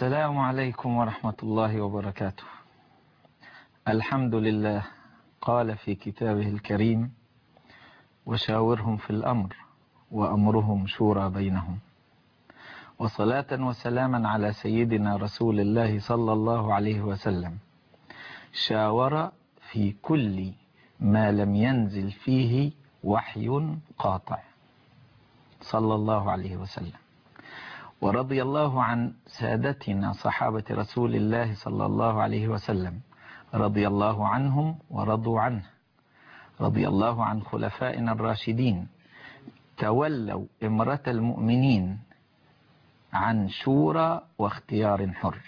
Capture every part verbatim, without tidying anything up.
السلام عليكم ورحمة الله وبركاته. الحمد لله قال في كتابه الكريم: وشاورهم في الأمر وأمرهم شورى بينهم. وصلاة وسلاما على سيدنا رسول الله صلى الله عليه وسلم، شاور في كل ما لم ينزل فيه وحي قاطع صلى الله عليه وسلم. ورضي الله عن سادتنا صحابة رسول الله صلى الله عليه وسلم، رضي الله عنهم ورضوا عنه. رضي الله عن خلفائنا الراشدين تولوا إمرة المؤمنين عن شورى واختيار حر.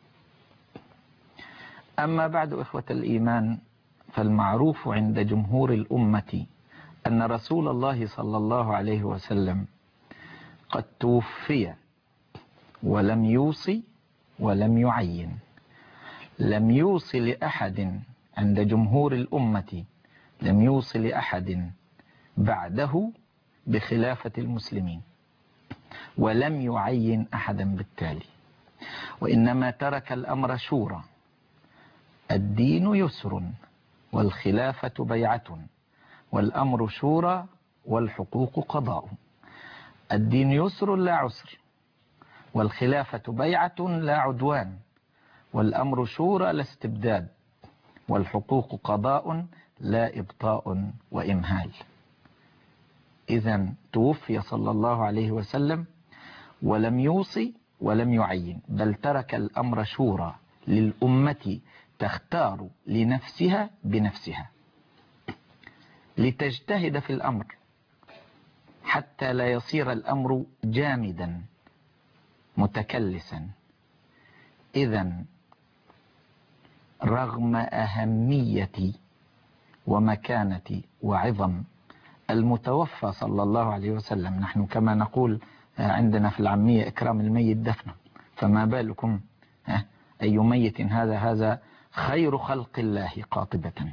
أما بعد، إخوة الإيمان، فالمعروف عند جمهور الأمة أن رسول الله صلى الله عليه وسلم قد توفي ولم يوصي ولم يعين. لم يوصي لأحد عند جمهور الأمة، لم يوصي لأحد بعده بخلافة المسلمين، ولم يعين أحدا بالتالي، وإنما ترك الأمر شورى. الدين يسر والخلافة بيعة، والأمر شورى والحقوق قضاء. الدين يسر لا عسر، والخلافة بيعة لا عدوان، والأمر شورى لا استبداد، والحقوق قضاء لا إبطاء وإمهال. إذن توفي صلى الله عليه وسلم ولم يوصي ولم يعين، بل ترك الأمر شورى للأمة تختار لنفسها بنفسها، لتجتهد في الأمر حتى لا يصير الأمر جامدا متكلسا. إذن رغم أهمية ومكانة وعظم المتوفى صلى الله عليه وسلم، نحن كما نقول عندنا في العامية: إكرام الميت دفنه، فما بالكم أي ميت هذا؟ هذا خير خلق الله قاطبة.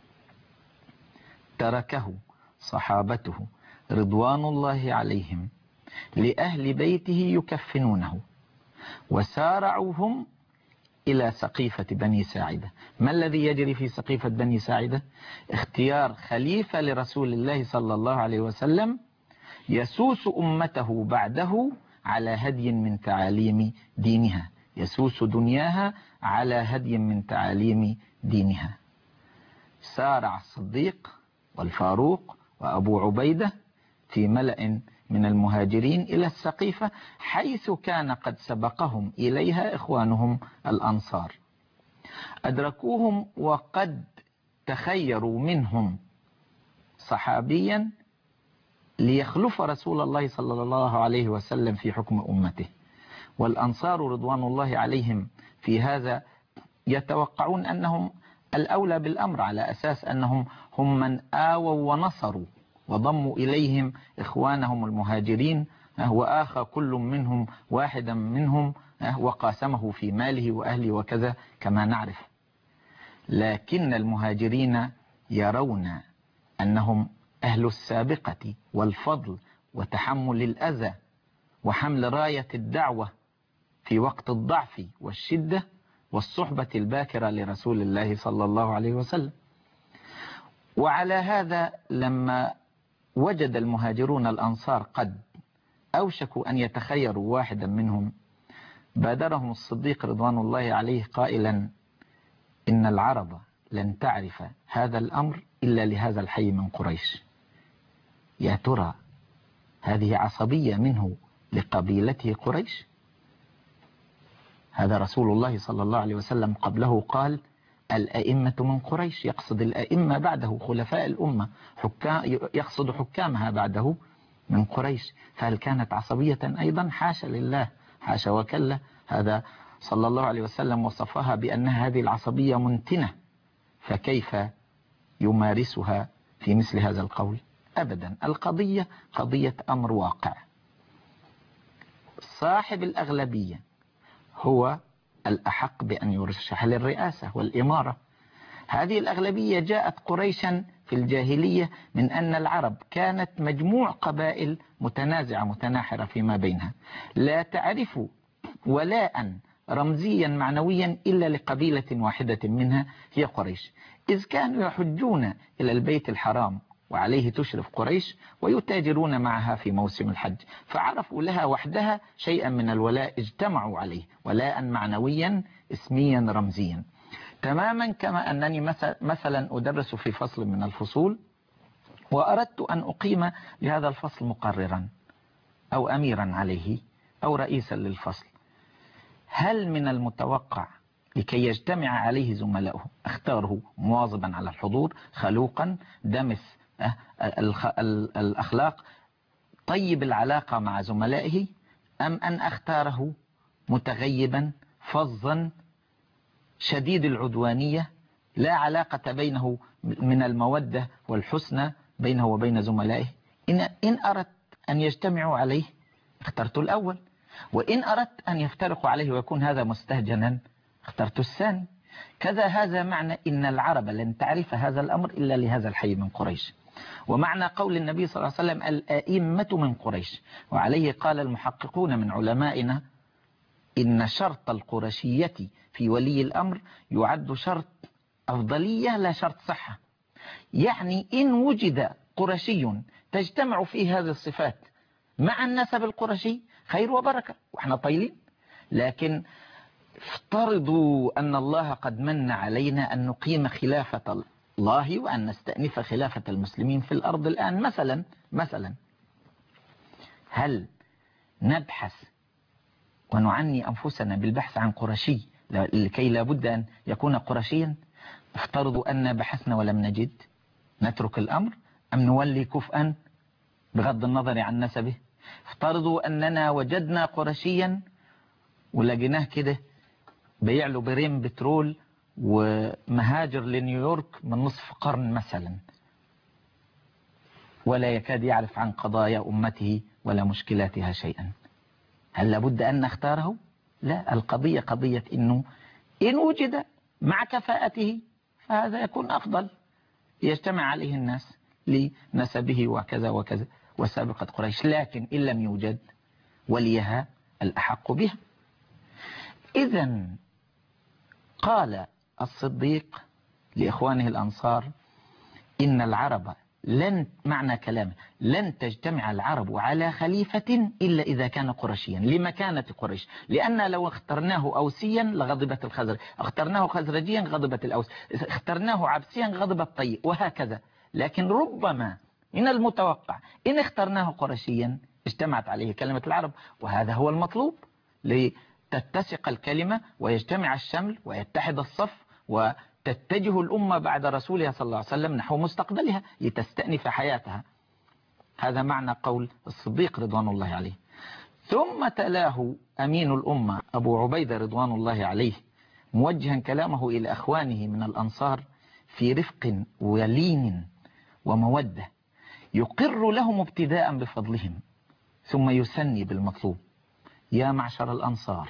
تركه صحابته رضوان الله عليهم لأهل بيته يكفنونه، وسارعوهم إلى سقيفة بني ساعدة. ما الذي يجري في سقيفة بني ساعدة؟ اختيار خليفة لرسول الله صلى الله عليه وسلم يسوس أمته بعده على هدي من تعاليم دينها، يسوس دنياها على هدي من تعاليم دينها. سارع الصديق والفاروق وأبو عبيدة في ملأ من المهاجرين إلى السقيفة، حيث كان قد سبقهم إليها إخوانهم الأنصار. أدركوهم وقد تخيروا منهم صحابيا ليخلف رسول الله صلى الله عليه وسلم في حكم أمته، والأنصار رضوان الله عليهم في هذا يتوقعون أنهم الأولى بالأمر، على أساس أنهم هم من آووا ونصروا وضموا إليهم إخوانهم المهاجرين، وآخى كل منهم واحدا منهم وقاسمه في ماله وأهله وكذا كما نعرف. لكن المهاجرين يرون أنهم أهل السابقة والفضل وتحمل الأذى وحمل راية الدعوة في وقت الضعف والشدة والصحبة الباكرة لرسول الله صلى الله عليه وسلم. وعلى هذا لما وجد المهاجرون الأنصار قد أوشكوا أن يتخيروا واحدا منهم، بادرهم الصديق رضوان الله عليه قائلا: إن العرب لن تعرف هذا الأمر إلا لهذا الحي من قريش. يا ترى هذه عصبية منه لقبيلته قريش؟ هذا رسول الله صلى الله عليه وسلم قبله قال: الأئمة من قريش، يقصد الأئمة بعده خلفاء الأمة، حكام، يقصد حكامها بعده من قريش. فهل كانت عصبية أيضا؟ حاشا لله، حاشا وكلا. هذا صلى الله عليه وسلم وصفها بأن هذه العصبية منتنة، فكيف يمارسها في مثل هذا القول؟ أبدا. القضية قضية أمر واقع. صاحب الأغلبية هو الأحق بأن يرشح للرئاسة والإمارة. هذه الأغلبية جاءت قريشا في الجاهلية من أن العرب كانت مجموع قبائل متنازعة متناحرة فيما بينها، لا تعرف ولاء رمزيا معنويا إلا لقبيلة واحدة منها هي قريش، إذ كانوا يحجون إلى البيت الحرام وعليه تشرف قريش ويتاجرون معها في موسم الحج، فعرفوا لها وحدها شيئا من الولاء اجتمعوا عليه، ولاء معنويا اسميا رمزيا. تماما كما أنني مثلا أدرس في فصل من الفصول وأردت أن أقيم لهذا الفصل مقررا أو أميرا عليه أو رئيسا للفصل، هل من المتوقع لكي يجتمع عليه زملائه اختاره مواظبا على الحضور، خلوقا دمث الأخلاق، طيب العلاقة مع زملائه، أم أن أختاره متغيبا فظا شديد العدوانية لا علاقة بينه من المودة والحسنى بينه وبين زملائه؟ إن, إن أردت أن يجتمعوا عليه اخترت الأول، وإن أردت أن يفترقوا عليه ويكون هذا مستهجنا اخترت الثاني. كذا هذا معنى إن العرب لن تعرف هذا الأمر إلا لهذا الحي من قريش، ومعنى قول النبي صلى الله عليه وسلم الآئمة من قريش، وعليه قال المحققون من علمائنا إن شرط القرشية في ولي الأمر يعد شرط أفضلية لا شرط صحة، يعني إن وجد قرشي تجتمع فيه هذه الصفات مع النسب القرشي خير وبركة وإحنا طيلين، لكن افترضوا أن الله قد من علينا أن نقيم خلافة الله وأن نستأنف خلافة المسلمين في الأرض الآن مثلا مثلا هل نبحث ونعني أنفسنا بالبحث عن قرشي لكي لابد أن يكون قرشيا؟ افترضوا أن بحثنا ولم نجد، نترك الأمر أم نولي كفءا بغض النظر عن نسبه؟ افترضوا أننا وجدنا قرشيا ولقيناه كده بيع له بريم بترول ومهاجر لنيويورك من نصف قرن مثلا ولا يكاد يعرف عن قضايا أمته ولا مشكلاتها شيئا، هل لابد أن نختاره؟ لا، القضية قضية إنه إن وجد مع كفاءته فهذا يكون أفضل يجتمع عليه الناس لنسبه وكذا وكذا وسابقة قريش، لكن إن لم يوجد وليها الأحق بها. إذن قال الصديق لإخوانه الأنصار إن العرب لن معنى كلامه لن تجتمع العرب على خليفة إلا إذا كان قرشيا لمكانة قريش، لأن لو اخترناه أوسيا لغضبت الخزرج، اخترناه خزرجيا غضبت الأوس، اخترناه عبسيا غضبت طي، وهكذا. لكن ربما من المتوقع إن اخترناه قرشيا اجتمعت عليه كلمة العرب، وهذا هو المطلوب لتتسق الكلمة ويجتمع الشمل ويتحد الصف وتتجه الأمة بعد رسولها صلى الله عليه وسلم نحو مستقبلها لتستأنف حياتها. هذا معنى قول الصديق رضوان الله عليه. ثم تلاه أمين الأمة أبو عبيدة رضوان الله عليه موجها كلامه إلى أخوانه من الأنصار في رفق ولين ومودة، يقر لهم ابتداء بفضلهم ثم يثني بالمطلوب: يا معشر الأنصار،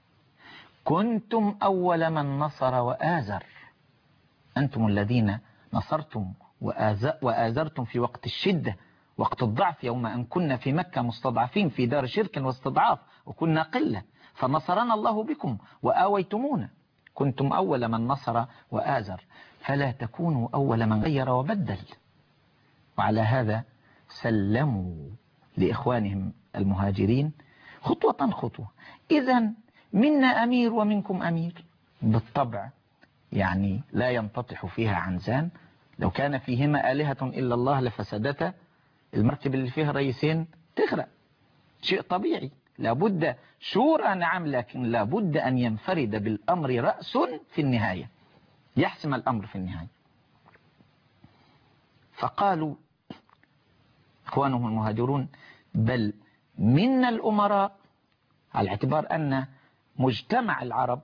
كنتم أول من نصر وآزر، أنتم الذين نصرتم وآزرتم في وقت الشدة، وقت الضعف، يوم أن كنا في مكة مستضعفين في دار شرك واستضعاف وكنا قلة، فنصرنا الله بكم وآويتمونا، كنتم أول من نصر وآزر، فلا تكونوا أول من غير وبدل. وعلى هذا سلموا لإخوانهم المهاجرين خطوة خطوة. إذن منا أمير ومنكم أمير، بالطبع يعني لا ينتطح فيها عنزان، لو كان فيهما آلهة إلا الله لفسدتا، المركب اللي فيها رئيسين تغرق، شيء طبيعي، لابد شورى نعم، لكن لابد أن ينفرد بالأمر رأس في النهاية، يحسم الأمر في النهاية. فقالوا إخوانهم المهاجرون: بل منا الأمراء، على اعتبار أن مجتمع العرب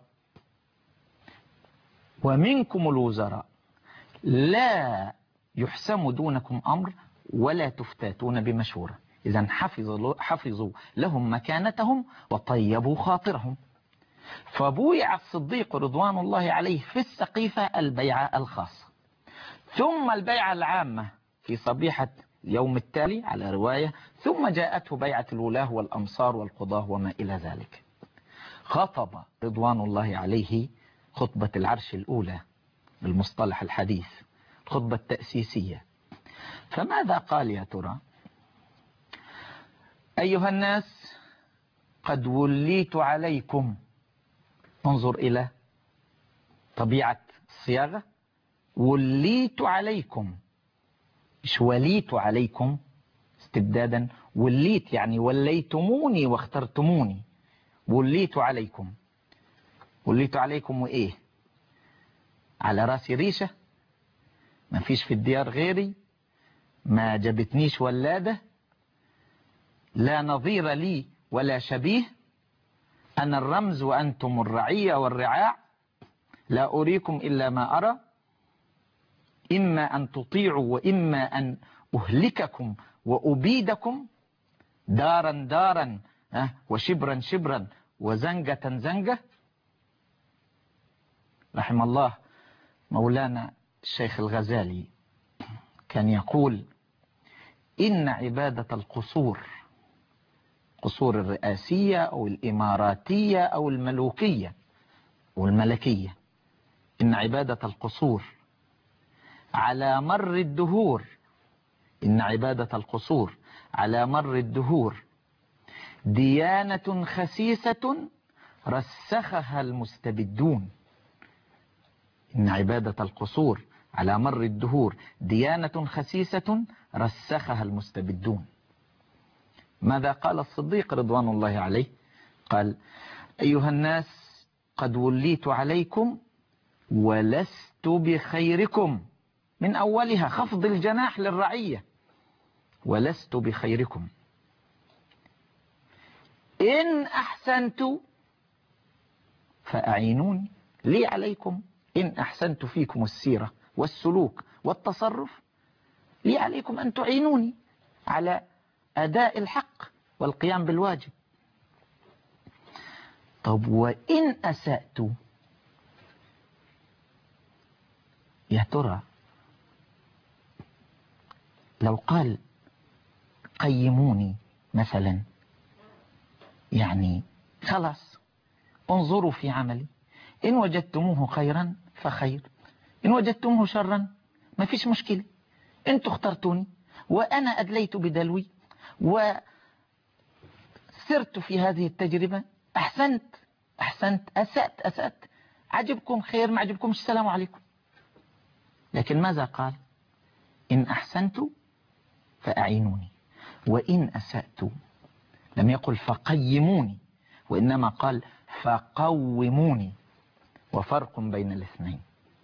ومنكم الوزراء لا يحسم دونكم أمر ولا تفتاتون بمشورة، إذن حفظوا, حفظوا لهم مكانتهم وطيبوا خاطرهم. فبويع الصديق رضوان الله عليه في السقيفة البيعة الخاصة، ثم البيعة العامة في صبيحة اليوم التالي على رواية، ثم جاءته بيعة الولاه والأمصار والقضاه وما إلى ذلك. خطب رضوان الله عليه خطبة العرش الأولى بالمصطلح الحديث، الخطبة التأسيسية. فماذا قال يا ترى؟ أيها الناس قد وليت عليكم. انظر إلى طبيعة الصياغة، وليت عليكم، مش وليت عليكم استبدادا، وليت يعني وليتموني واخترتموني، وليت عليكم. وليت عليكم وإيه؟ على راسي ريشة، ما فيش في الديار غيري، ما جبتنيش ولادة، لا نظير لي ولا شبيه، أنا الرمز وأنتم الرعية والرعاع، لا أريكم إلا ما أرى، إما أن تطيعوا وإما أن أهلككم وأبيدكم، دارا دارا وشبرا شبرا وزنجة زنجة. رحم الله مولانا الشيخ الغزالي كان يقول: إن عبادة القصور، قصور الرئاسية أو الإماراتية أو الملوكية والملكية، إن عبادة القصور على مر الدهور، إن عبادة القصور على مر الدهور ديانة خسيسة رسخها المستبدون. إن عبادة القصور على مر الدهور ديانة خسيسة رسخها المستبدون. ماذا قال الصديق رضوان الله عليه؟ قال: أيها الناس قد وليت عليكم ولست بخيركم، من أولها خفض الجناح للرعية، ولست بخيركم. إن أحسنت فأعينوني، لي عليكم. إن أحسنت فيكم السيرة والسلوك والتصرف، لي عليكم أن تعينوني على أداء الحق والقيام بالواجب. طب وإن أسأت، يا ترى لو قال قيموني مثلا، يعني خلاص انظروا في عملي، إن وجدتموه خيرا فخير، إن وجدتموه شرا ما فيش مشكلة، أنتوا اخترتوني وأنا أدليت بدلوي وسرت في هذه التجربة، أحسنت أحسنت، أسأت أسأت، عجبكم خير، ما عجبكمش السلام عليكم. لكن ماذا قال؟ إن أحسنت فأعينوني، وإن أسأت لم يقل فقيموني، وإنما قال فقوموني، وفرق بين الاثنين.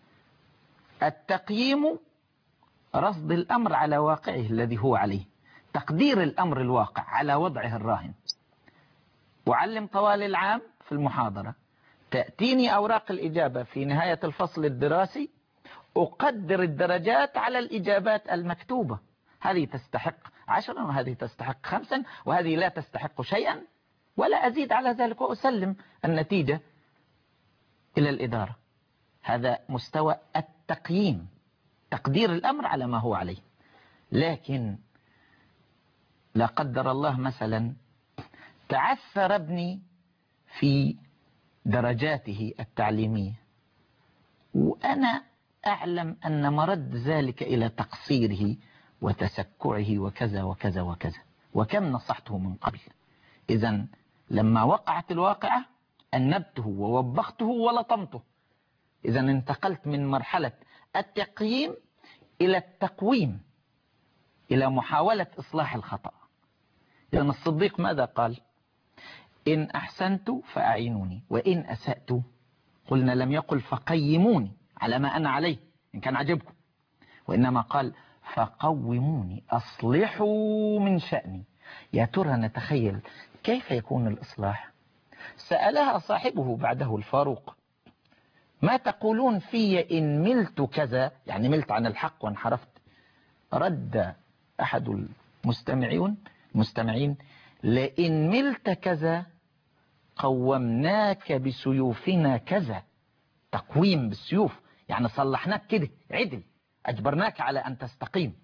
التقييم رصد الأمر على واقعه الذي هو عليه، تقدير الأمر الواقع على وضعه الراهن. أعلم طوال العام في المحاضرة، تأتيني أوراق الإجابة في نهاية الفصل الدراسي، أقدر الدرجات على الإجابات المكتوبة، هذه تستحق عشرا وهذه تستحق خمسا وهذه لا تستحق شيئا، ولا أزيد على ذلك، وأسلم النتيجة إلى الإدارة. هذا مستوى التقييم، تقدير الأمر على ما هو عليه. لكن لا قدر الله مثلا تعثر ابني في درجاته التعليمية، وأنا أعلم أن مرد ذلك إلى تقصيره وتسكعه وكذا وكذا وكذا، وكم نصحته من قبل. إذن لما وقعت الواقعة أنبته ووبخته ولطمته. إذن انتقلت من مرحلة التقييم إلى التقويم، إلى محاولة إصلاح الخطأ. إذن الصديق ماذا قال؟ إن أحسنت فأعينوني، وإن أسأت، قلنا لم يقل فقيموني على ما أنا عليه إن كان عجبكم، وإنما قال فقوموني، أصلحوا من شأني. يا ترى نتخيل كيف يكون الإصلاح؟ سألها صاحبه بعده الفاروق: ما تقولون في إن ملت كذا، يعني ملت عن الحق وانحرفت؟ رد أحد المستمعين مستمعين لئن ملت كذا قومناك بسيوفنا كذا. تقويم بالسيوف، يعني صلحناك كده عدل، أجبرناك على أن تستقيم.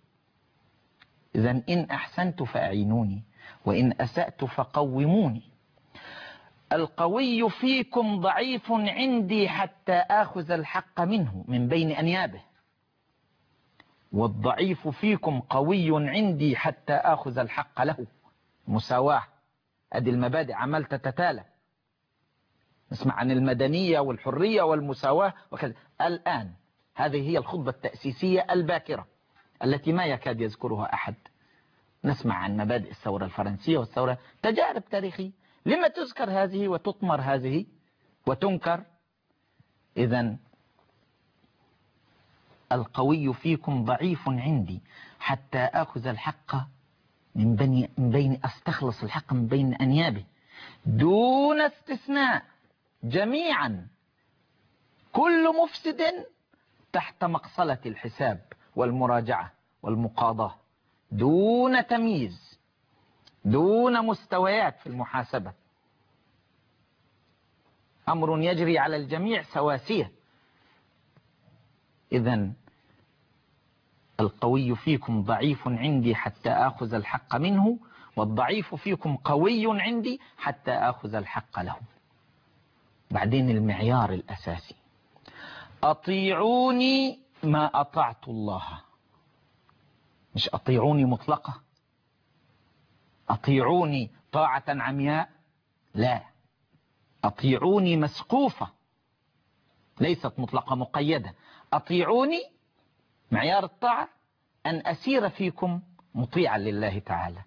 إذن إن أحسنت فأعينوني وإن أسأت فقوموني. القوي فيكم ضعيف عندي حتى آخذ الحق منه من بين أنيابه، والضعيف فيكم قوي عندي حتى آخذ الحق له. مساواة، هذه المبادئ عمال تتتالى. نسمع عن المدنية والحرية والمساواة وكذا. الآن هذه هي الخطبة التأسيسية الباكرة التي ما يكاد يذكرها أحد. نسمع عن مبادئ الثورة الفرنسية والثورة، تجارب تاريخية. لما تذكر هذه وتطمر هذه وتنكر؟ إذن القوي فيكم ضعيف عندي حتى أخذ الحق من بني من بين أستخلص الحق من بين أنيابه دون استثناء، جميعا كل مفسد تحت مقصلة الحساب والمراجعة والمقاضاة، دون تمييز، دون مستويات في المحاسبة. أمر يجري على الجميع سواسية. إذن القوي فيكم ضعيف عندي حتى آخذ الحق منه، والضعيف فيكم قوي عندي حتى آخذ الحق له. بعدين المعيار الأساسي: أطيعوني ما أطعت الله. مش أطيعوني مطلقة، أطيعوني طاعة عمياء، لا، أطيعوني مسقوفة ليست مطلقة مقيدة. أطيعوني معيار الطاعة أن أسير فيكم مطيعا لله تعالى،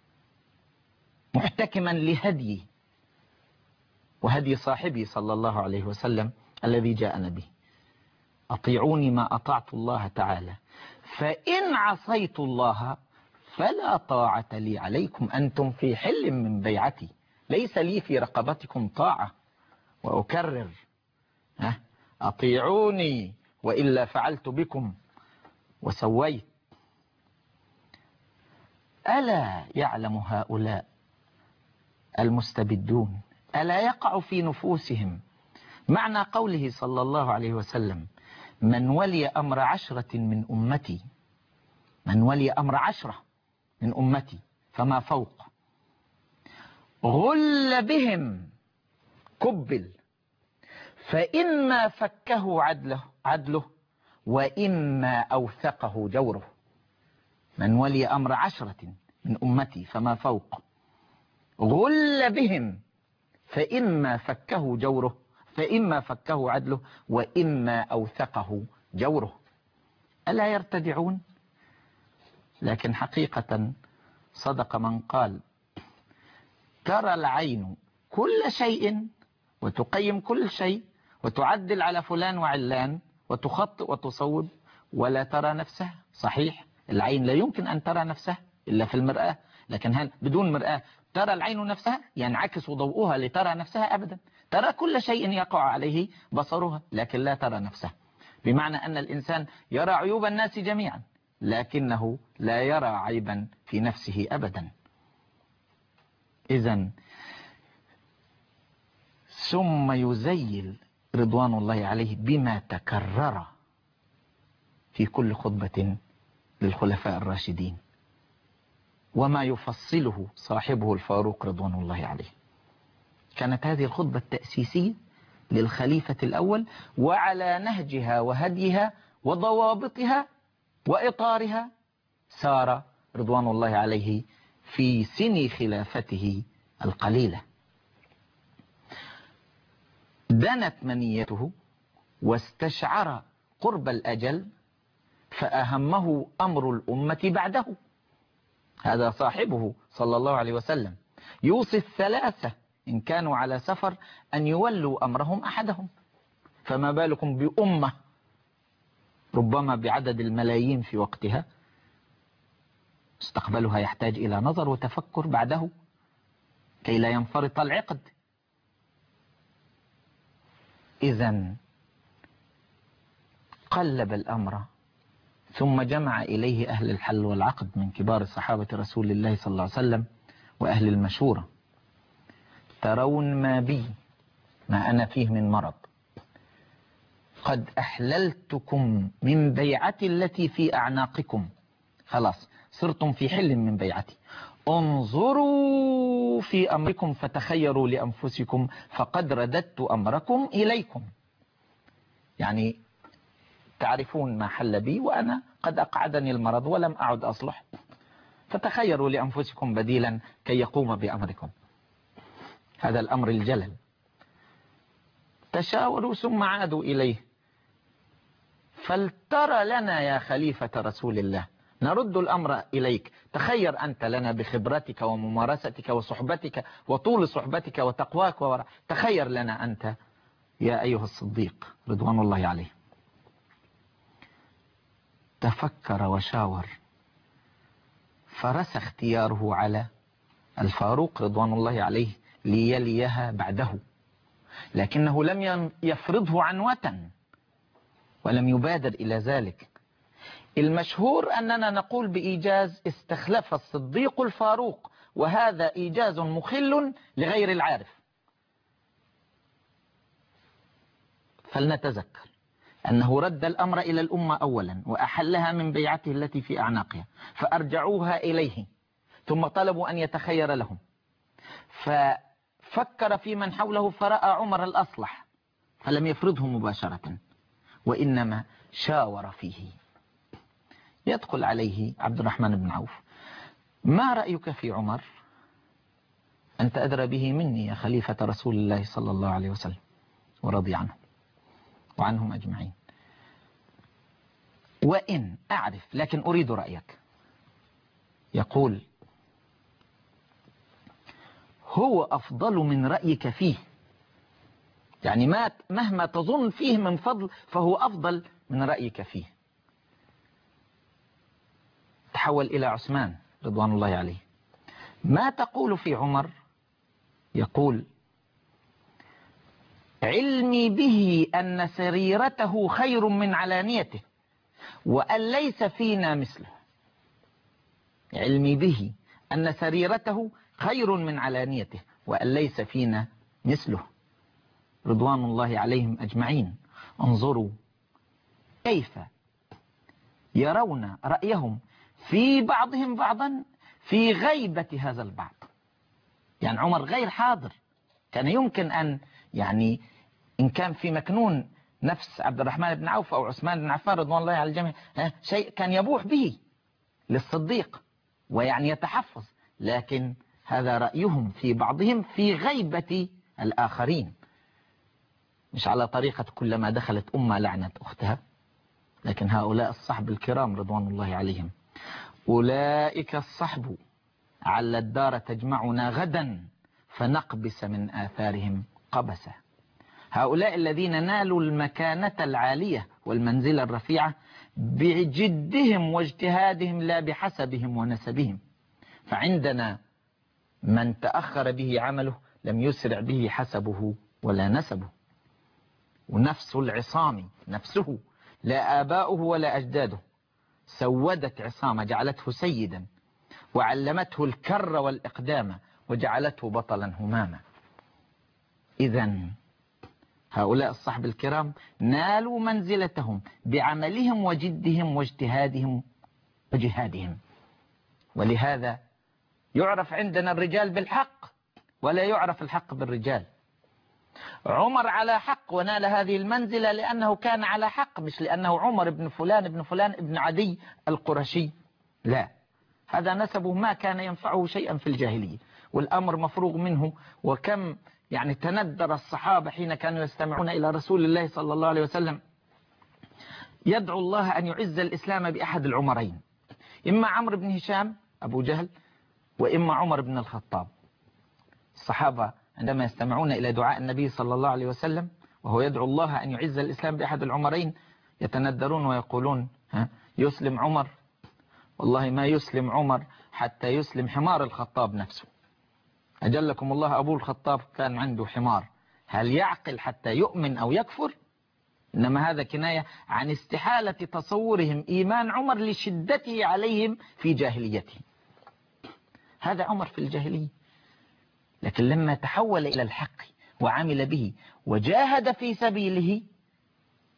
محتكما لهدي وهدي صاحبي صلى الله عليه وسلم الذي جاءنا به. أطيعوني ما أطعت الله تعالى، فإن عصيت الله فلا طاعة لي عليكم، أنتم في حل من بيعتي، ليس لي في رقبتكم طاعة. وأكرر: أطيعوني وإلا فعلت بكم وسويت. ألا يعلم هؤلاء المستبدون، ألا يقع في نفوسهم معنى قوله صلى الله عليه وسلم: من ولي أمر عشرة من أمتي، من ولي أمر عشرة من أمتي فما فوق، غل بهم كبل، فإما فكه عدله, عدله وإما أوثقه جوره. من ولي أمر عشرة من أمتي فما فوق، غل بهم، فإما فكه جوره فإما فكه عدله وإما أوثقه جوره. ألا يرتدعون؟ لكن حقيقة صدق من قال: ترى العين كل شيء وتقيم كل شيء وتعدل على فلان وعلان وتخطئ وتصوب ولا ترى نفسها. صحيح، العين لا يمكن أن ترى نفسها إلا في المرآة، لكن هل بدون مرآة ترى العين نفسها؟ ينعكس ضوءها لترى نفسها؟ أبدا. ترى كل شيء يقع عليه بصرها لكن لا ترى نفسها، بمعنى أن الإنسان يرى عيوب الناس جميعا لكنه لا يرى عيبا في نفسه أبدا. إذن ثم يزيل رضوان الله عليه بما تكرر في كل خطبة للخلفاء الراشدين، وما يفصله صاحبه الفاروق رضوان الله عليه. كانت هذه الخطبة التأسيسية للخليفة الأول، وعلى نهجها وهديها وضوابطها وإطارها سار رضوان الله عليه في سن خلافته القليلة. دنت منيته واستشعر قرب الأجل، فأهمه أمر الأمة بعده. هذا صاحبه صلى الله عليه وسلم يوصي الثلاثة إن كانوا على سفر أن يولوا أمرهم أحدهم، فما بالكم بأمة ربما بعدد الملايين في وقتها، مستقبلها يحتاج إلى نظر وتفكر بعده كي لا ينفرط العقد. إذن قلب الأمر ثم جمع إليه أهل الحل والعقد من كبار صحابة رسول الله صلى الله عليه وسلم وأهل المشورة. ترون ما بي ما أنا فيه من مرض، قد أحللتكم من بيعتي التي في أعناقكم، خلاص صرتم في حل من بيعتي، انظروا في أمركم فتخيروا لأنفسكم فقد رددت أمركم إليكم. يعني تعرفون ما حل بي وأنا قد أقعدني المرض ولم أعد أصلح، فتخيروا لأنفسكم بديلا كي يقوم بأمركم. هذا الأمر الجلل. تشاوروا ثم عادوا إليه. فلترى لنا يا خليفة رسول الله، نرد الأمر إليك، تخير أنت لنا بخبرتك وممارستك وصحبتك وطول صحبتك وتقواك وورع، تخير لنا أنت يا أيها الصديق رضوان الله عليه. تفكر وشاور، فرس اختياره على الفاروق رضوان الله عليه ليليها بعده، لكنه لم يفرضه عنوة ولم يبادر إلى ذلك. المشهور أننا نقول بإيجاز استخلف الصديق الفاروق، وهذا إيجاز مخل لغير العارف. فلنتذكر أنه رد الأمر إلى الأمة أولا وأحلها من بيعته التي في أعناقها، فأرجعوها إليه، ثم طلبوا أن يتخير لهم، ففكر في من حوله فرأى عمر الأصلح فلم يفرضه مباشرة وإنما شاور فيه. يدخل عليه عبد الرحمن بن عوف: ما رأيك في عمر؟ أنت أدرى به مني يا خليفة رسول الله صلى الله عليه وسلم، ورضي عنه وعنهم أجمعين. وإن أعرف لكن أريد رأيك. يقول: هو أفضل من رأيك فيه، يعني ما مهما تظن فيه من فضل فهو أفضل من رأيك فيه. تحول إلى عثمان رضوان الله عليه: ما تقول في عمر؟ يقول: علمي به أن سريرته خير من علانيته وأن ليس فينا مثله. علمي به أن سريرته خير من علانيته وأن ليس فينا مثله رضوان الله عليهم أجمعين. انظروا كيف يرون رأيهم في بعضهم بعضا في غيبة هذا البعض. يعني عمر غير حاضر، كان يمكن أن يعني إن كان في مكنون نفس عبد الرحمن بن عوف أو عثمان بن عفان رضوان الله على الجميع شيء كان يبوح به للصديق ويعني يتحفظ، لكن هذا رأيهم في بعضهم في غيبة الآخرين، مش على طريقة كلما دخلت أمة لعنت أختها، لكن هؤلاء الصحب الكرام رضوان الله عليهم. أولئك الصحب على الدار تجمعنا غدا فنقبس من آثارهم قبسة. هؤلاء الذين نالوا المكانة العالية والمنزلة الرفيعة بجدهم واجتهادهم لا بحسبهم ونسبهم. فعندنا من تأخر به عمله لم يسرع به حسبه ولا نسبه. ونفس العصام نفسه لا آباؤه ولا أجداده سودت عصامة جعلته سيدا وعلمته الكر والإقدام وجعلته بطلا هماما. إذن هؤلاء الصحب الكرام نالوا منزلتهم بعملهم وجدهم واجتهادهم وجهادهم. ولهذا يعرف عندنا الرجال بالحق ولا يعرف الحق بالرجال. عمر على حق ونال هذه المنزلة لأنه كان على حق، مش لأنه عمر بن فلان ابن فلان ابن عدي القرشي، لا، هذا نسبه ما كان ينفعه شيئا في الجاهلية والأمر مفروغ منه. وكم يعني تندر الصحابة حين كانوا يستمعون إلى رسول الله صلى الله عليه وسلم يدعو الله أن يعز الإسلام بأحد العمرين، إما عمرو بن هشام أبو جهل وإما عمر بن الخطاب. الصحابة عندما يستمعون إلى دعاء النبي صلى الله عليه وسلم وهو يدعو الله أن يعز الإسلام بأحد العمرين يتندرون ويقولون: ها يسلم عمر؟ والله ما يسلم عمر حتى يسلم حمار الخطاب نفسه. أجلكم الله أبو الخطاب كان عنده حمار، هل يعقل حتى يؤمن أو يكفر؟ إنما هذا كناية عن استحالة تصورهم إيمان عمر لشدته عليهم في جاهليته. هذا عمر في الجاهلية، لكن لما تحول إلى الحق وعمل به وجاهد في سبيله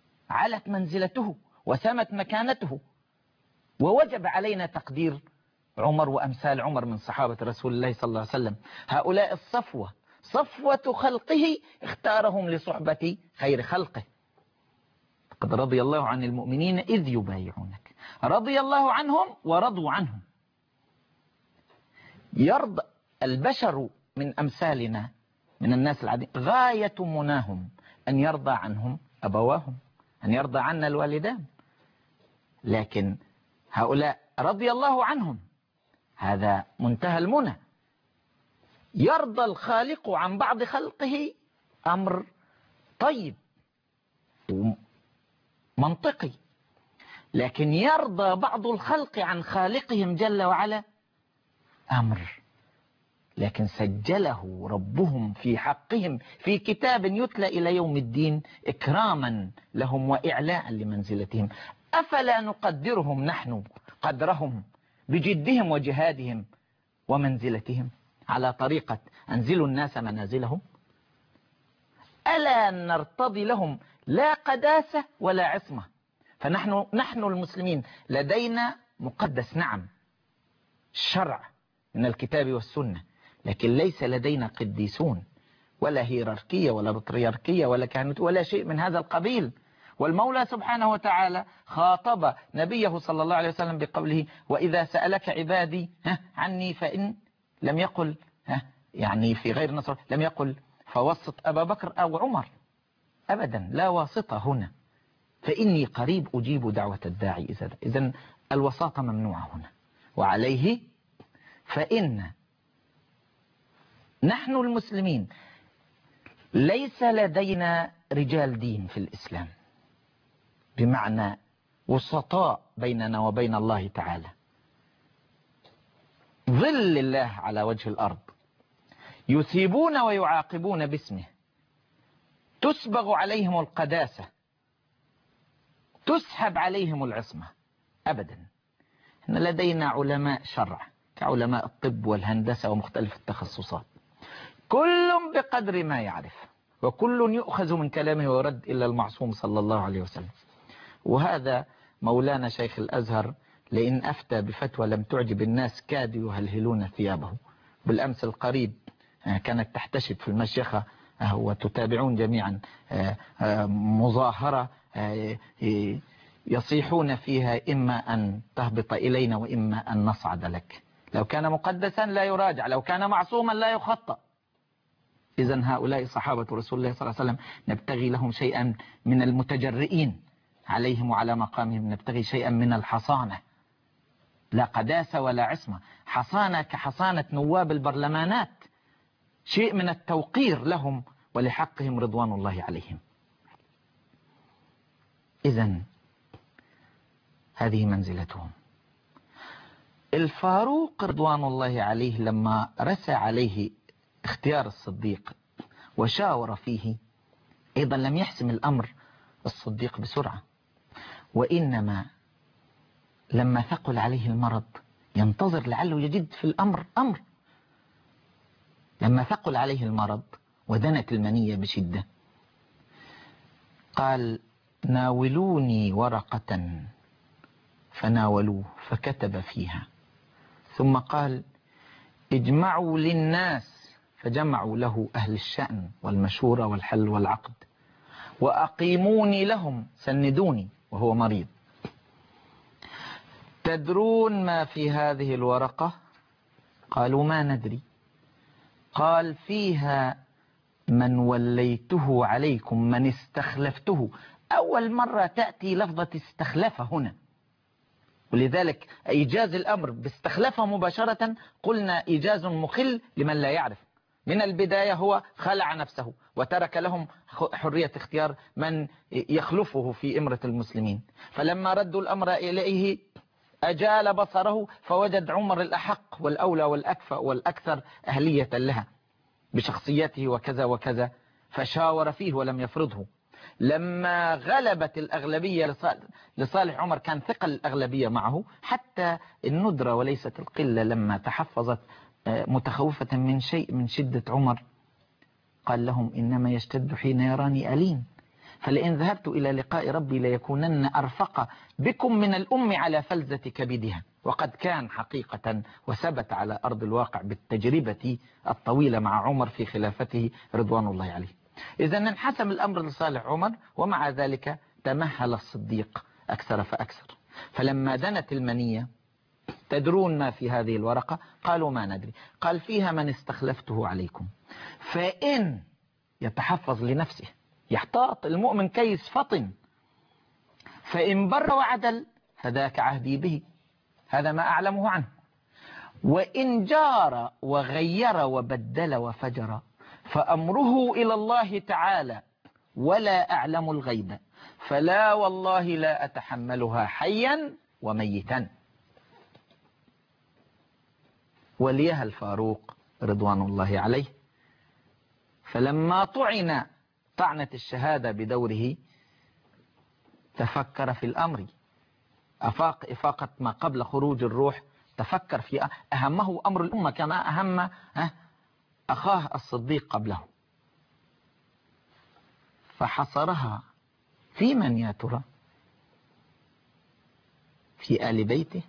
علت منزلته وسمت مكانته، ووجب علينا تقدير عمر وأمثال عمر من صحابة رسول الله صلى الله عليه وسلم، هؤلاء الصفوة صفوة خلقه اختارهم لصحبة خير خلقه. قد رضي الله عن المؤمنين إذ يبايعونك، رضي الله عنهم ورضوا عنهم. يرضى البشر من أمثالنا من الناس العاديين غاية مناهم أن يرضى عنهم أبواهم، أن يرضى عنا الوالدان، لكن هؤلاء رضي الله عنهم، هذا منتهى المنى. يرضى الخالق عن بعض خلقه أمر طيب ومنطقي، لكن يرضى بعض الخلق عن خالقهم جل وعلا أمر، لكن سجله ربهم في حقهم في كتاب يتلى إلى يوم الدين إكراما لهم وإعلاء لمنزلتهم. أفلا نقدرهم نحن قدرهم بجدهم وجهادهم ومنزلتهم على طريقة أنزلوا الناس منازلهم؟ ألا نرتضي لهم لا قداسة ولا عصمة؟ فنحن نحن المسلمين لدينا مقدس، نعم، الشرع من الكتاب والسنة، لكن ليس لدينا قديسون ولا هيراركية ولا بطريركية ولا كهنوت ولا شيء من هذا القبيل. والمولى سبحانه وتعالى خاطب نبيه صلى الله عليه وسلم بقوله وإذا سألك عبادي عني فإن لم يقل يعني في غير نصر لم يقل فوسط أبا بكر أو عمر أبدا، لا واسطة هنا، فإني قريب أجيب دعوة الداعي إذا إذن الوساطة ممنوعة هنا. وعليه فإن نحن المسلمين ليس لدينا رجال دين في الإسلام بمعنى وسطاء بيننا وبين الله تعالى، ظل الله على وجه الأرض، يثيبون ويعاقبون باسمه، تسبغ عليهم القداسة، تسحب عليهم العصمة، أبدا. إحنا لدينا علماء شرع كعلماء الطب والهندسة ومختلف التخصصات، كل بقدر ما يعرف، وكل يؤخذ من كلامه ويرد إلا المعصوم صلى الله عليه وسلم. وهذا مولانا شيخ الأزهر لئن أفتى بفتوى لم تعجب الناس كادوا يهلهلون ثيابه. بالأمس القريب كانت تحتشد في المشيخة وتتابعون جميعا مظاهرة يصيحون فيها إما أن تهبط إلينا وإما أن نصعد لك. لو كان مقدسا لا يراجع، لو كان معصوما لا يخطأ. إذن هؤلاء صحابة رسول الله صلى الله عليه وسلم نبتغي لهم شيئا من المتجرئين عليهم وعلى مقامهم، نبتغي شيئا من الحصانة، لا قداسة ولا عصمة، حصانة كحصانة نواب البرلمانات، شيء من التوقير لهم ولحقهم رضوان الله عليهم. إذن هذه منزلتهم. الفاروق رضوان الله عليه لما رسى عليه اختيار الصديق وشاور فيه أيضا لم يحسم الأمر الصديق بسرعة، وإنما لما ثقل عليه المرض ينتظر لعله يجد في الأمر أمر. لما ثقل عليه المرض ودنت المنية بشدة قال ناولوني ورقة، فناولوه فكتب فيها، ثم قال اجمعوا للناس، فجمعوا له أهل الشأن والمشورة والحل والعقد، وأقيموني لهم، سندوني وهو مريض. تدرون ما في هذه الورقة؟ قالوا ما ندري. قال فيها من وليته عليكم، من استخلفته. أول مرة تأتي لفظة استخلف هنا، ولذلك إيجاز الأمر باستخلفه مباشرة قلنا إيجاز مخل لمن لا يعرف. من البداية هو خلع نفسه وترك لهم حرية اختيار من يخلفه في إمرة المسلمين. فلما ردوا الأمر إليه أجال بصره فوجد عمر الأحق والأولى والأكفأ والأكثر أهلية لها بشخصيته وكذا وكذا، فشاور فيه ولم يفرضه. لما غلبت الأغلبية لصالح عمر كان ثقل الأغلبية معه، حتى الندرة وليست القلة لما تحفظت متخوفة من شيء من شدة عمر قال لهم إنما يشتد حين يراني ألين، فلئن ذهبت إلى لقاء ربي ليكونن أرفق بكم من الأم على فلزة كبدها. وقد كان حقيقة وثبت على أرض الواقع بالتجربة الطويلة مع عمر في خلافته رضوان الله عليه. إذا انحسم الأمر لصالح عمر، ومع ذلك تمهل الصديق أكثر فأكثر. فلما دنت المنية: تدرون ما في هذه الورقة؟ قالوا: ما ندري. قال: فيها من استخلفته عليكم، فإن يتحفظ لنفسه، يحتاط، المؤمن كيس فطن، فإن بر وعدل فذاك عهدي به، هذا ما أعلمه عنه، وإن جار وغير وبدل وفجر فأمره إلى الله تعالى، ولا أعلم الغيب، فلا والله لا أتحملها حيا وميتا. وليها الفاروق رضوان الله عليه، فلما طعن طعنة الشهادة بدوره تفكر في الأمر، أفاق إفاقة ما قبل خروج الروح، تفكر في أهمه أمر الأمة كما أهم أخاه الصديق قبله، فحصرها في من يا ترى؟ في آل بيته،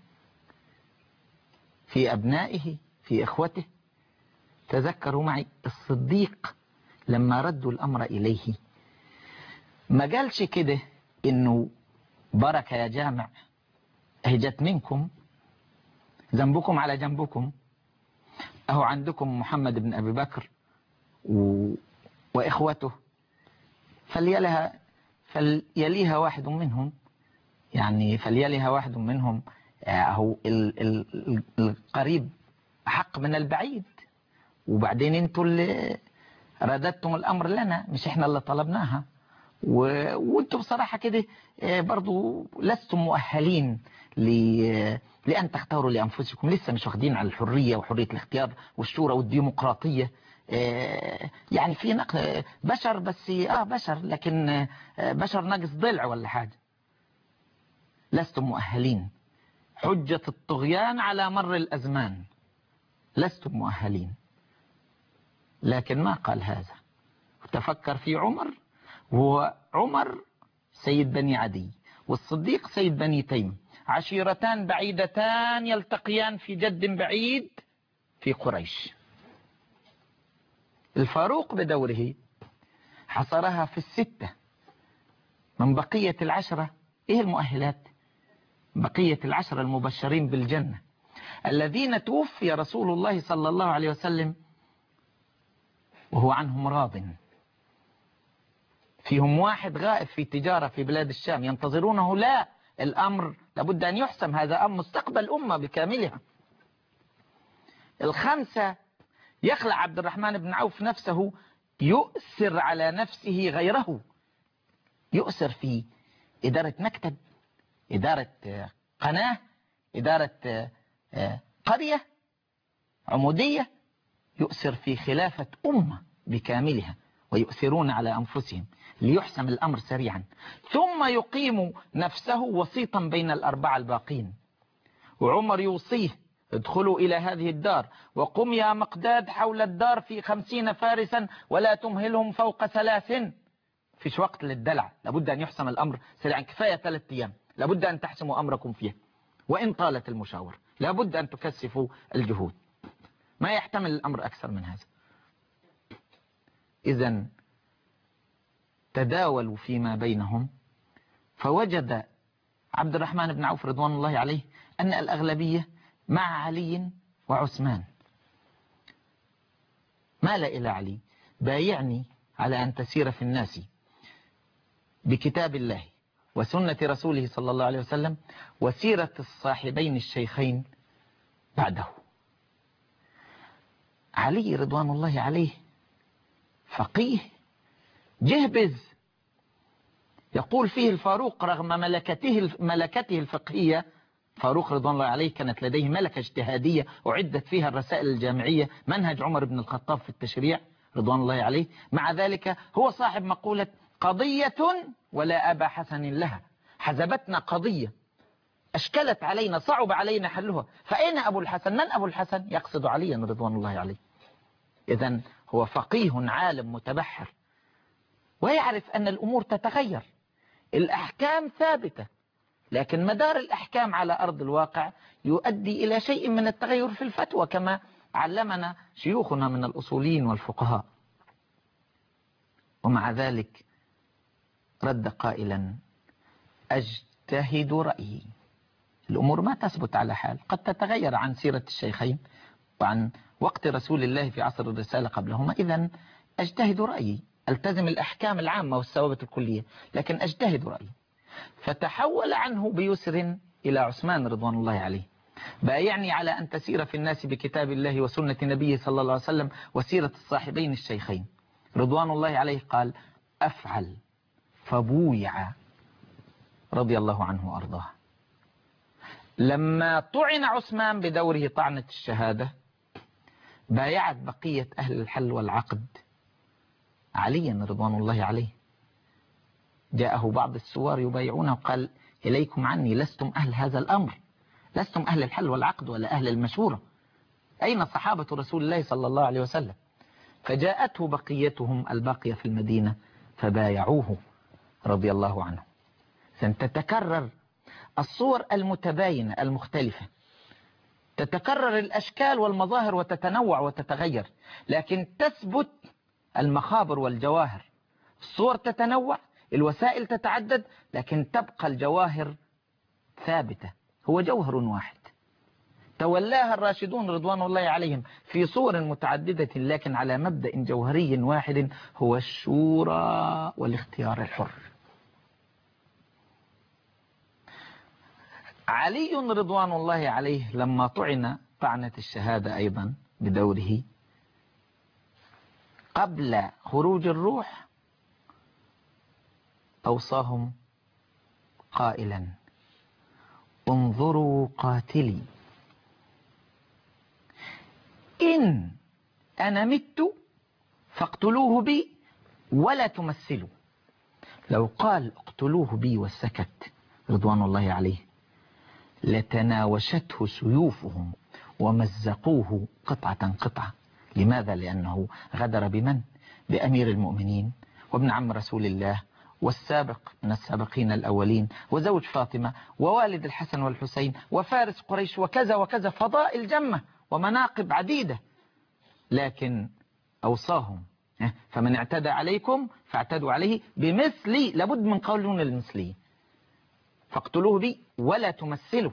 في أبنائه، في إخوته. تذكروا معي الصديق لما ردوا الأمر إليه ما قالش كده إنه بركة يا جامع، هجت منكم، ذنبكم على جنبكم، أهو عندكم محمد بن أبي بكر و... وإخوته، فليلها فليليها واحد منهم، يعني فليليها واحد منهم، أهو ال... ال... القريب حق من البعيد، وبعدين انتوا اللي رددتم الأمر لنا، مش احنا اللي طلبناها، و... وانتوا بصراحة كده برضو لستم مؤهلين ل... لأن تختاروا لأنفسكم، لسه مش واخدين على الحرية وحرية الاختيار والشورى والديمقراطية، يعني في نق... بشر بس اه بشر، لكن بشر ناقص ضلع ولا حاجة. لستم مؤهلين، حجة الطغيان على مر الأزمان، لستم مؤهلين. لكن ما قال هذا، تفكر في عمر، وعمر سيد بني عدي، والصديق سيد بني تيم، عشيرتان بعيدتان يلتقيان في جد بعيد في قريش. الفاروق بدوره حصرها في الستة من بقية العشرة. ايه المؤهلات؟ بقية العشرة المبشرين بالجنة الذين توفي رسول الله صلى الله عليه وسلم وهو عنهم راض. فيهم واحد غائب في تجارة في بلاد الشام ينتظرونه، لا، الأمر لابد أن يحسم، هذا أمر مستقبل الأمة بكاملها. الخمسة يخلع عبد الرحمن بن عوف نفسه، يؤثر على نفسه غيره، يؤثر في إدارة مكتب، إدارة قناة، إدارة قرية عمودية، يؤثر في خلافة أمة بكاملها، ويؤثرون على أنفسهم ليحسم الأمر سريعا، ثم يقيم نفسه وسيطا بين الأربعة الباقين. وعمر يوصيه: ادخلوا إلى هذه الدار، وقم يا مقداد حول الدار في خمسين فارسا ولا تمهلهم فوق ثلاث. فيش وقت للدلع، لابد أن يحسم الأمر سريعا، كفاية ثلاثة أيام، لابد أن تحسموا أمركم فيه، وإن طالت المشاورة لابد أن تكثفوا الجهود، ما يحتمل الأمر أكثر من هذا. إذن تداولوا فيما بينهم، فوجد عبد الرحمن بن عوف رضوان الله عليه أن الأغلبية مع علي وعثمان. مال إلى علي: بايعني على أن تسير في الناس بكتاب الله وسنة رسوله صلى الله عليه وسلم وسيرة الصاحبين الشيخين بعده. علي رضوان الله عليه فقيه جهبذ، يقول فيه الفاروق رغم ملكته ملكته الفقهية، فاروق رضوان الله عليه كانت لديه ملكة اجتهادية أعدت فيها الرسائل الجامعية، منهج عمر بن الخطاب في التشريع رضوان الله عليه، مع ذلك هو صاحب مقولة: قضية ولا أبا حسن لها، حزبتنا قضية أشكلت علينا، صعب علينا حلها، فأين أبو الحسن؟ من أبو الحسن؟ يقصد عليا رضوان الله عليه. إذن هو فقيه عالم متبحر، ويعرف أن الأمور تتغير، الأحكام ثابتة، لكن مدار الأحكام على أرض الواقع يؤدي إلى شيء من التغير في الفتوى كما علمنا شيوخنا من الأصوليين والفقهاء. ومع ذلك رد قائلا أجتهد رأيي. الأمور ما تثبت على حال، قد تتغير عن سيرة الشيخين وعن وقت رسول الله في عصر الرسالة قبلهما. إذن أجتهد رأيي، ألتزم الأحكام العامة والثوابت الكلية، لكن أجتهد رأيي. فتحول عنه بيسر إلى عثمان رضوان الله عليه، بايعني على أن تسير في الناس بكتاب الله وسنة نبيه صلى الله عليه وسلم وسيرة الصاحبين الشيخين رضوان الله عليه. قال أفعل، فبويع رضي الله عنه وأرضاه. لما طعن عثمان بدوره طعنة الشهادة بايعت بقية أهل الحل والعقد عليا رضوان الله عليه. جاءه بعض السوار يبايعونه وقال إليكم عني، لستم أهل هذا الأمر، لستم أهل الحل والعقد ولا أهل المشورة، أين صحابة رسول الله صلى الله عليه وسلم؟ فجاءته بقيتهم الباقية في المدينة فبايعوه رضي الله عنه. تتكرر الصور المتباينة المختلفة، تتكرر الأشكال والمظاهر وتتنوع وتتغير، لكن تثبت المخابر والجواهر. الصور تتنوع، الوسائل تتعدد، لكن تبقى الجواهر ثابتة، هو جوهر واحد تولاها الراشدون رضوان الله عليهم في صور متعددة، لكن على مبدأ جوهري واحد هو الشورى والاختيار الحر. علي رضوان الله عليه لما طعن طعنة الشهادة أيضا بدوره قبل خروج الروح أوصاهم قائلا انظروا قاتلي، إن أنا مت فاقتلوه بي ولا تمثلوا. لو قال اقتلوه بي وسكت رضوان الله عليه لتناوشته سيوفهم ومزقوه قطعة قطعة. لماذا؟ لأنه غدر بمن؟ بأمير المؤمنين وابن عم رسول الله والسابق من السابقين الأولين وزوج فاطمة ووالد الحسن والحسين وفارس قريش وكذا وكذا، فضائل جمة ومناقب عديدة. لكن أوصاهم فمن اعتدى عليكم فاعتدوا عليه بمثلي، لابد من قولون المثلي، فاقتلوه بي ولا تمثلوا.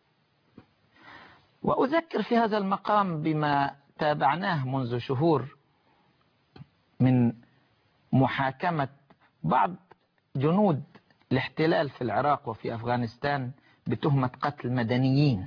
وأذكر في هذا المقام بما تابعناه منذ شهور من محاكمة بعض جنود الاحتلال في العراق وفي أفغانستان بتهمة قتل مدنيين.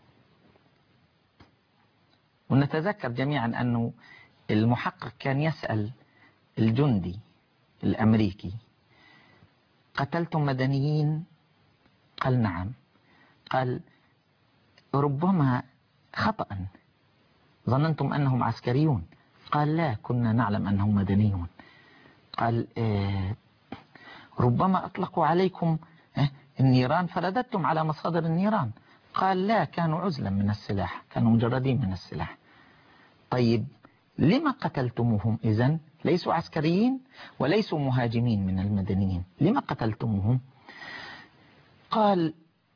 ونتذكر جميعا أنه المحقق كان يسأل الجندي الأمريكي قتلتم مدنيين؟ قال نعم. قال ربما خطأ ظننتم أنهم عسكريون؟ قال لا، كنا نعلم أنهم مدنيون. قال آه ربما أطلقوا عليكم النيران فرددتم على مصادر النيران؟ قال لا، كانوا عزلا من السلاح، كانوا مجردين من السلاح. طيب لما قتلتموهم إذن؟ ليسوا عسكريين وليسوا مهاجمين من المدنيين، لما قتلتموهم؟ قال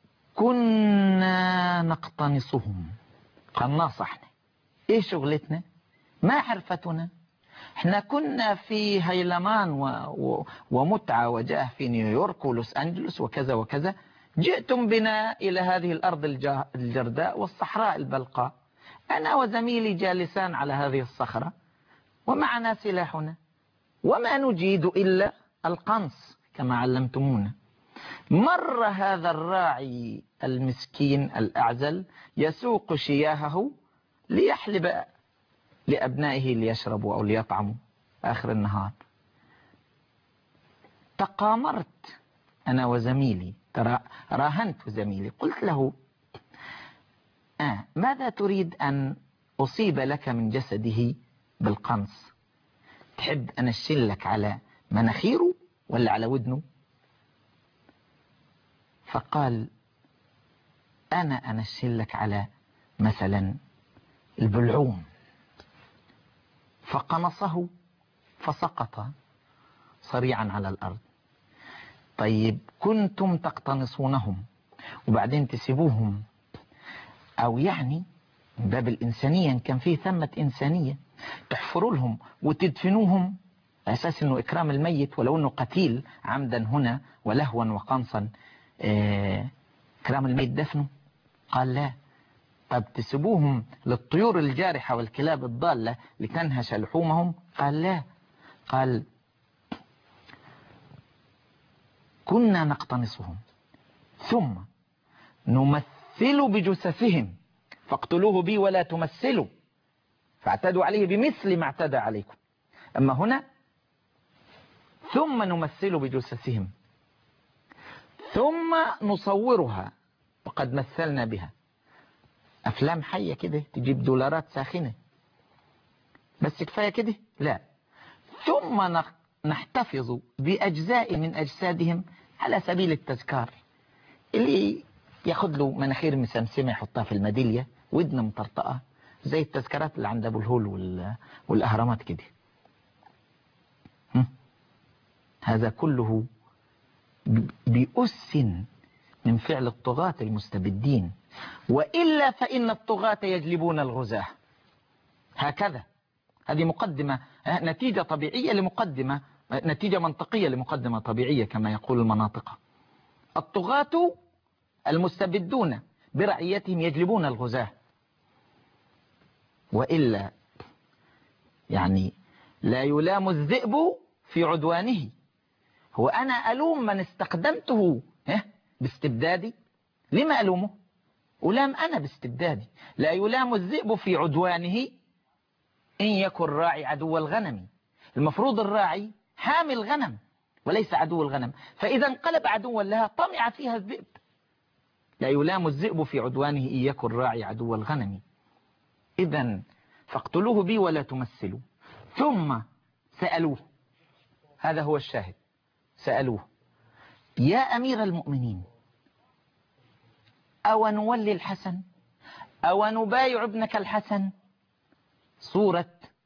كنا نقتنصهم. قال ناصحنا، ايه شغلتنا؟ ما حرفتنا؟ احنا كنا في هيلمان و... و... ومتعة وجاه في نيويورك ولوس أنجلوس وكذا وكذا، جئتم بنا إلى هذه الأرض الج... الجرداء والصحراء البلقاء، أنا وزميلي جالسان على هذه الصخرة ومعنا سلاحنا وما نجيد إلا القنص كما علمتمونا. مر هذا الراعي المسكين الأعزل يسوق شياهه ليحلب لأبنائه ليشربوا أو ليطعموا آخر النهار. تقامرت أنا وزميلي، ترى راهنت زميلي، قلت له آه ماذا تريد أن أصيب لك من جسده بالقنص؟ تحب أن أشلك على مناخيره ولا على ودنه؟ فقال أنا أنشلك على مثلا البلعوم. فقنصه فسقط صريعا على الأرض. طيب كنتم تقتنصونهم وبعدين تسيبوهم، أو يعني باب الإنسانية إن كان فيه ثمة إنسانية، تحفروا لهم وتدفنوهم على أساس أنه إكرام الميت ولو أنه قتيل عمدا هنا ولهوا وقنصا، آه إكرام الميت دفنه؟ قال لا. طب تسيبوهم للطيور الجارحة والكلاب الضالة لتنهش لحومهم؟ قال لا. قال كنا نقتنصهم ثم نمثل بجثثهم فاقتلوه بي ولا تمثلوا، فاعتدوا عليه بمثل ما اعتدى عليكم. أما هنا ثم نمثل بجثثهم ثم نصورها وقد مثلنا بها. أفلام حية كده تجيب دولارات ساخنة، بس كفاية كده؟ لا. ثم نحتفظ بأجزاء من أجسادهم على سبيل التذكار، اللي ياخد له مناخير مسمسمة يحطها في الميدالية، ودن مطرطقة زي التذكارات اللي عند أبو الهول والأهرامات كده. هذا كله بأس من فعل الطغاة المستبدين، وإلا فإن الطغاة يجلبون الغزاة. هكذا. هذه مقدمة، نتيجة طبيعية لمقدمة، نتيجة منطقية لمقدمة طبيعية كما يقول المناطق. الطغاة المستبدون برعيتهم يجلبون الغزاة، وإلا يعني لا يلام الذئب في عدوانه. هو أنا ألوم من استخدمته باستبدادي؟ لما ألومه؟ ألام أنا باستبدادي. لا يلام الذئب في عدوانه إن يكن راعي عدو الغنم. المفروض الراعي حامي الغنم وليس عدو الغنم، فإذا انقلب عدوا لها طمع فيها الذئب. لا يلام الذئب في عدوانه إن يكن راعي عدو الغنم. إذن فاقتلوه بي ولا تمثلوا. ثم سألوه، هذا هو الشاهد، سألوه يا أمير المؤمنين أو نولي الحسن أو نبايع ابنك الحسن. صورة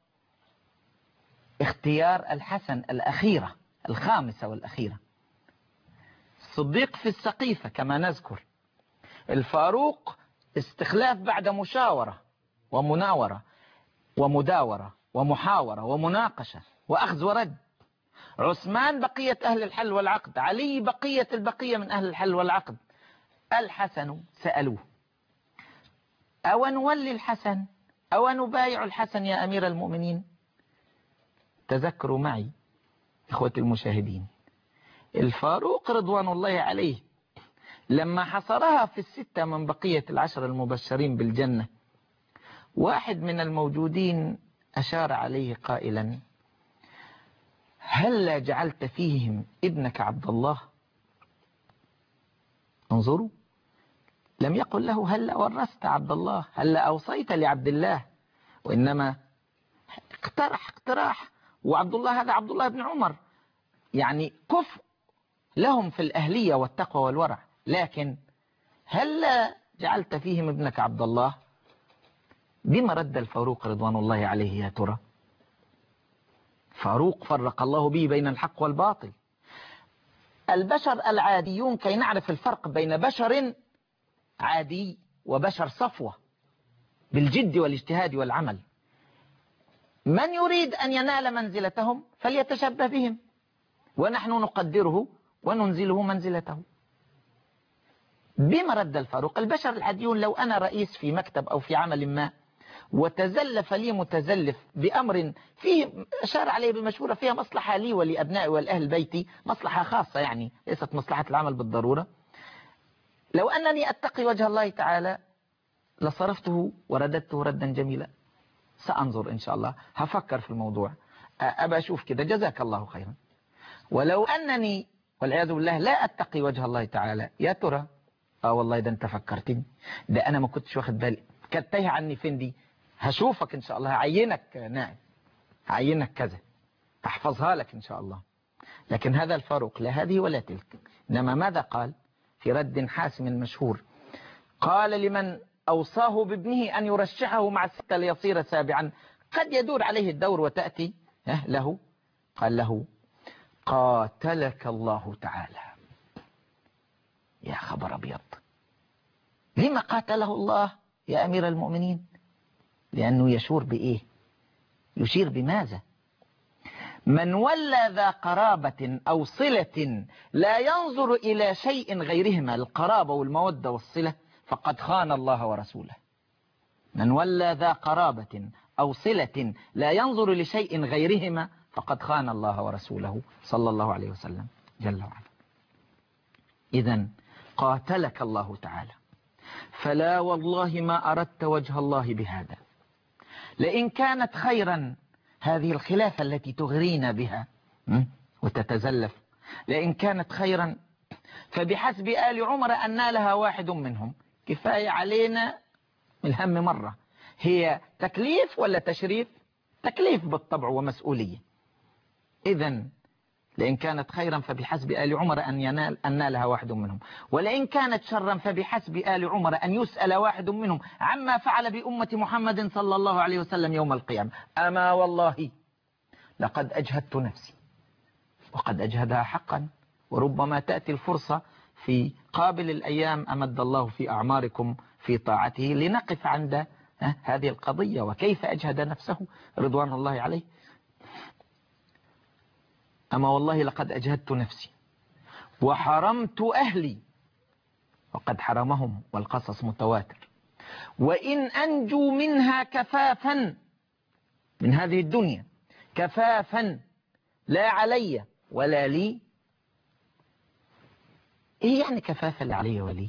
اختيار الحسن الأخيرة، الخامسة والأخيرة. الصديق في السقيفة كما نذكر، الفاروق استخلاف بعد مشاورة ومناورة ومداورة ومحاورة ومناقشة وأخذ ورد، عثمان بقية أهل الحل والعقد، علي بقية البقية من أهل الحل والعقد. الحسن سألوه أو نولي الحسن أو نبايع الحسن يا أمير المؤمنين. تذكروا معي إخوة المشاهدين، الفاروق رضوان الله عليه لما حصرها في الستة من بقية العشر المبشرين بالجنة، واحد من الموجودين أشار عليه قائلا هل جعلت فيهم ابنك عبد الله؟ انظروا، لم يقل له هل ورثت عبد الله، هل أوصيت لعبد الله، وإنما اقترح اقتراح. وعبد الله هذا عبد الله بن عمر، يعني كفء لهم في الأهلية والتقوى والورع، لكن هل جعلت فيهم ابنك عبد الله؟ بما رد الفاروق رضوان الله عليه يا ترى؟ فاروق فرق الله به بين الحق والباطل. البشر العاديون كي نعرف الفرق بين بشر عادي وبشر صفوة بالجد والاجتهاد والعمل. من يريد أن ينال منزلتهم فليتشبه بهم، ونحن نقدره وننزله منزلته. بما رد الفاروق البشر العاديون، لو أنا رئيس في مكتب أو في عمل ما وتزلف لي متزلف بأمر فيه أشار عليه بمشورة فيها مصلحة لي ولأبنائي والأهل بيتي، مصلحة خاصة يعني ليست مصلحة العمل بالضرورة، لو أنني أتقي وجه الله تعالى لصرفته ورددته ردا جميلا. سأنظر إن شاء الله، هفكر في الموضوع، أبى أشوف كده، جزاك الله خيرا. ولو أنني والعياذ بالله لا أتقي وجه الله تعالى، يا ترى آه والله ده أنت فكرتني، ده أنا ما كنتش واخد بالي، كانت تايهة عني فين دي، هشوفك إن شاء الله، هعينك نائب، هعينك كذا، هحفظها لك إن شاء الله. لكن هذا الفاروق لا هذه ولا تلك، إنما ماذا قال في رد حاسم مشهور؟ قال لمن أوصاه بابنه أن يرشحه مع الستة ليصير سابعا، قد يدور عليه الدور وتأتي له، قال له قاتلك الله تعالى. يا خبر أبيض، لما قاتله الله يا أمير المؤمنين؟ لأنه يشور بإيه؟ يشير بماذا؟ من ولى ذا قرابة أو صلة لا ينظر إلى شيء غيرهما، القرابة والمودة والصلة، فقد خان الله ورسوله. من ولى ذا قرابة أو صلة لا ينظر لشيء غيرهما فقد خان الله ورسوله صلى الله عليه وسلم جل وعلا. إذن قاتلك الله تعالى، فلا والله ما أردت وجه الله بهذا. لئن كانت خيرا هذه الخلافة التي تغرينا بها وتتزلف، لئن كانت خيرا فبحسب آل عمر أن نالها واحد منهم، كفاية علينا الهم مرة. هي تكليف ولا تشريف؟ تكليف بالطبع ومسؤولية. إذن لئن كانت خيرا فبحسب آل عمر أن ينال أن نالها واحد منهم، ولئن كانت شرا فبحسب آل عمر أن يسأل واحد منهم عما فعل بأمة محمد صلى الله عليه وسلم يوم القيامة. أما والله لقد أجهدت نفسي، وقد أجهدها حقا، وربما تأتي الفرصة في قابل الأيام أمد الله في أعماركم في طاعته لنقف عند هذه القضية وكيف أجهد نفسه رضوان الله عليه. أما والله لقد أجهدت نفسي وحرمت أهلي، وقد حرمهم والقصص متواتر، وإن أنجو منها كفافا، من هذه الدنيا كفافا لا علي ولا لي. إيه يعني كفافا لا علي ولي؟